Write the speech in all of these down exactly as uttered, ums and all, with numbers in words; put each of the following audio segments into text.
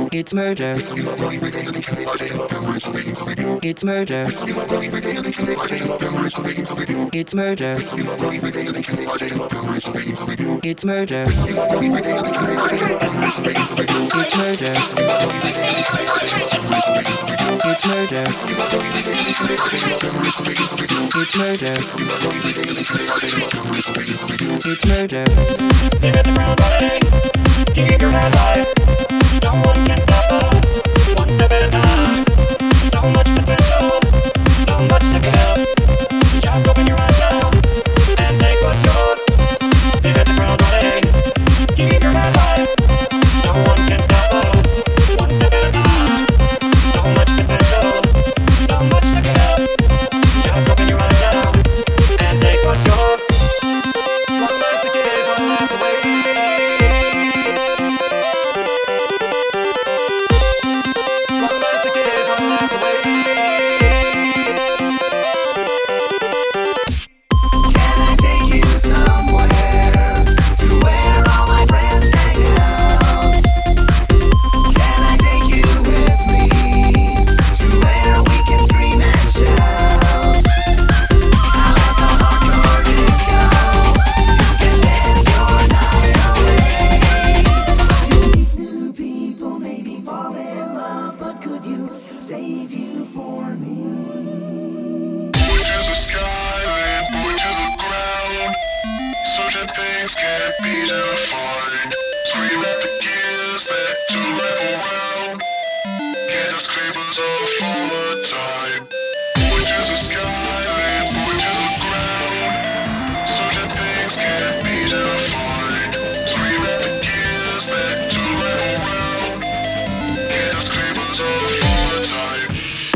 It's murder. It's murder. It's murder. It's murder. It's murder. It's murder. It's murder. It's murder. You hit the ground running, keep your head high. No one can stop us, one step at a time. So much potential, so much to give. Just open your eyes now and take what's yours. You hit the ground running, keep your head high. No one can stop us, one step at a time. So much potential, so much to give. Just open your eyes now and take what's yours. One life to give, one life to waste. One life to give, one life to waste. Can I take you somewhere to where all my friends hang out? Can I take you with me to where we can scream and shout? I'll let the hardcore disco. You can dance your night away. You meet new people, maybe fall in love, but could you save you for me? Point to the sky, then point to the ground. Certain things can't be defined. Scream at the gears that do life around. Get us cravers off all the time. Point to the sky, then point to the ground. Certain things can't be defined. Scream at the gears that do life around. Get us cravers off all the time.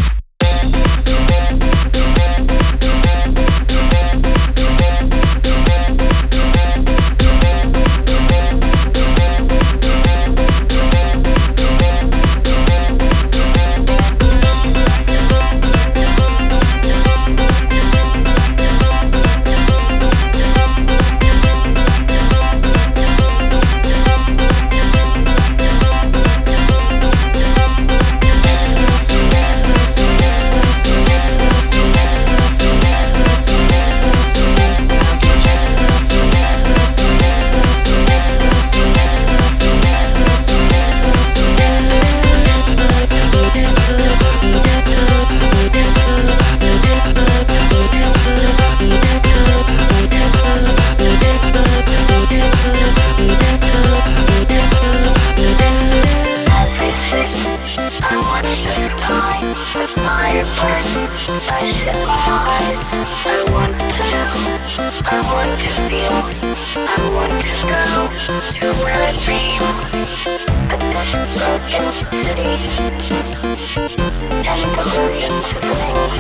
I watch the sky with my burdens. I shut my eyes. I want to know. I want to feel. I want to go to where I dream. But this broken city and the millions of things.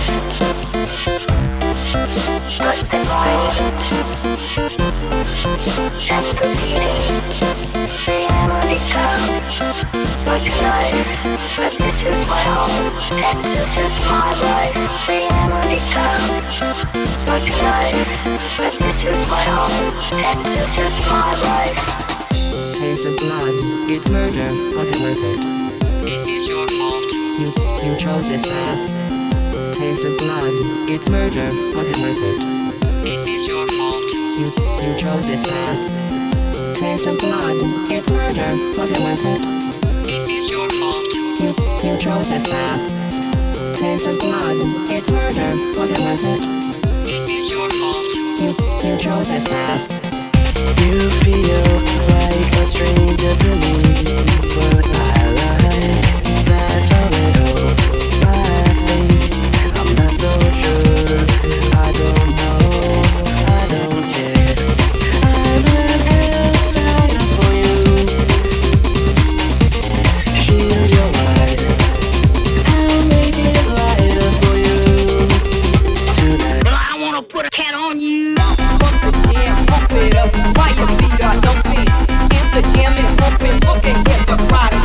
But the violence and the beatings. Reality comes like a knife, but this is my home, and this is my life. Reality comes like a knife, but this is my home, and this is my life. Taste of blood. It's murder. Was it worth it? This is your fault. You, you chose this path. Taste of blood. It's murder. Was it worth it? This is your fault. You, you chose this path. Taste of blood. It's murder. Was it worth it? This is your fault. You, you chose this path. Taste of blood. It's murder. Was it worth it? This is your fault. You, you chose this path. You feel like a stranger to me, but I like that a little. I think I'm not so sure. I don't know. I don't care. I'm an excited for you. Shield your eyes. I'll make it lighter for you. Tonight. Well, I wanna put a cat on you. Pump the jam, pump it up, while your feet are thumping. In the jam and pumping, look and get the product.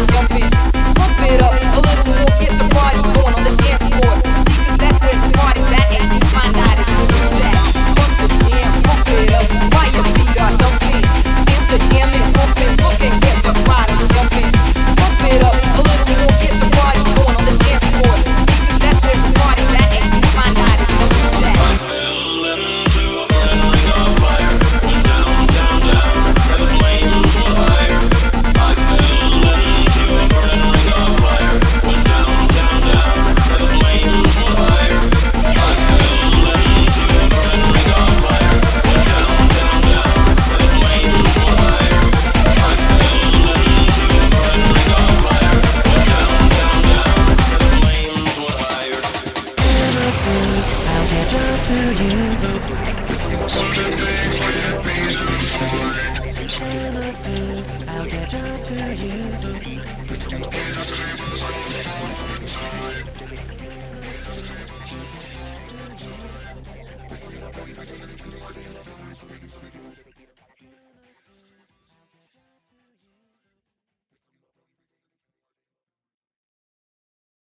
I'll catch up to you.